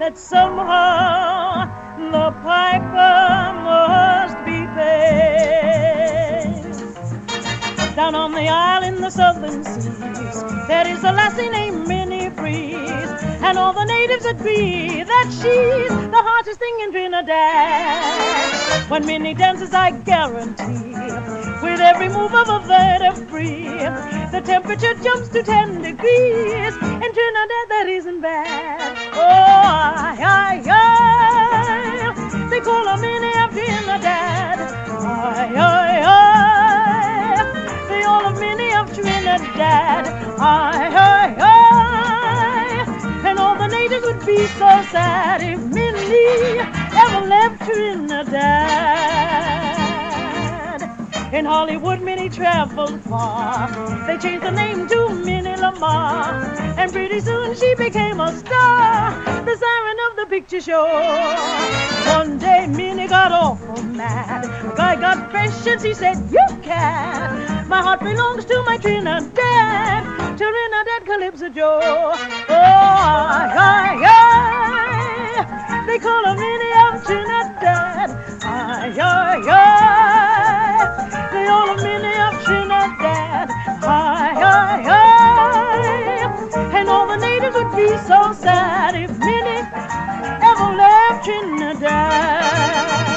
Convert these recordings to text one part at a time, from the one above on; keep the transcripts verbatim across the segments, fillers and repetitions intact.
that somehow the piper must be paid. Down on the isle in the southern seas, there is a lassie named Minnie Breeze, and all the natives agree that she's the hottest thing in Trinidad. When Minnie dances, I guarantee, with every move of a vertebrae, the temperature jumps to ten degrees. In Trinidad, that isn't bad. Oh, aye, aye, aye. They call her Minnie of Trinidad. Aye, aye, aye. They all of Minnie of Trinidad. Aye, aye, aye. And all the natives would be so sad if Minnie ever left Trinidad. In Hollywood, Minnie traveled far. They changed the name to Minnie Lamar, and pretty soon she became a star, the siren of the picture show. One day Minnie got awful mad. A guy got fresh and she said, "You can. My heart belongs to my Trinidad, Trinidad Calypso Joe." Oh, aye, aye, aye. They call her Minnie of Trinidad. Aye, aye, aye. They all of Minnie of Trinidad. Aye, aye, aye. And all the natives would be so sad if Minnie ever left Trinidad.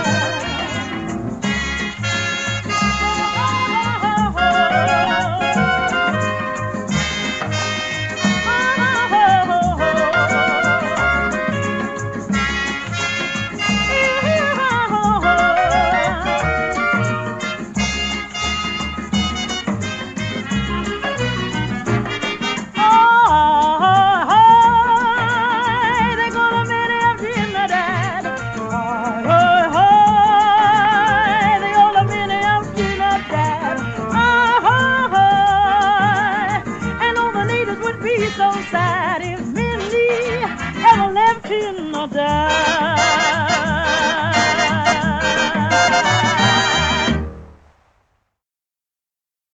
So sad if Minnie ever left Trinidad.